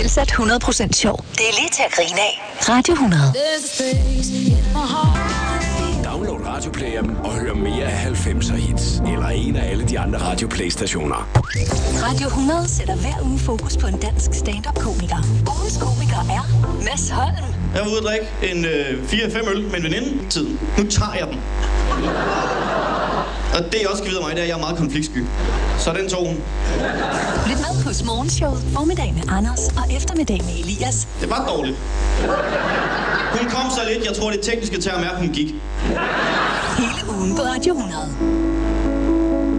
tilsat 100% sjov. Det er lige til at grine af. Radio 100. Download Radioplayeren og hør mere af 90'er hits. Eller en af alle de andre Radioplay-stationer. Radio 100 sætter hver uge fokus på en dansk stand-up-komiker. Ugens komiker er Mads Holm. Jeg var ude at drikke en 4-5 øl med en veninde tiden. Nu tager jeg den. Og det, jeg også skal vide af mig, det er, at jeg er meget konfliktsky. Så den tog hun. Lyt med hos Morgenshowet. Formiddag med Anders og eftermiddag med Elias. Det var dårligt. Hun kom så lidt. Jeg tror, det tekniske til at mærke, hun gik. Hele ugen på Radio 100.